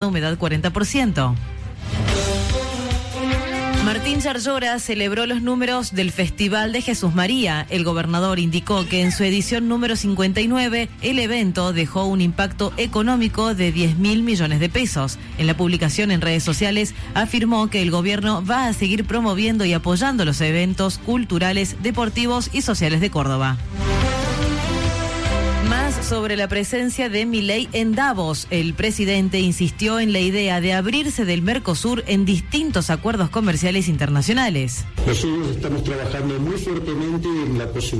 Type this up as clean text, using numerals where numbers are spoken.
humedad 40%. Martín Yarlora celebró los números del Festival de Jesús María. El gobernador indicó que en su edición número 59, el evento dejó un impacto económico de 10.000 millones de pesos. En la publicación en redes sociales afirmó que el gobierno va a seguir promoviendo y apoyando los eventos culturales, deportivos y sociales de Córdoba. Más sobre la presencia de Milei en Davos. El presidente insistió en la idea de abrirse del Mercosur en distintos acuerdos comerciales internacionales. Nosotros estamos trabajando muy fuertemente en la posibilidad